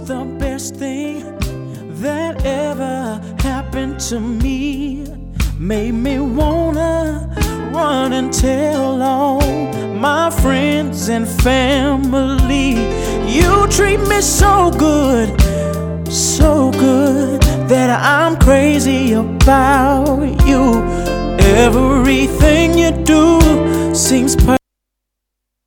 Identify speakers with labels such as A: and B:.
A: the best thing that ever happened to me. Made me wanna run and tell all my friends and family. You treat me so good that I'm crazy about you. Everything you do seems perfect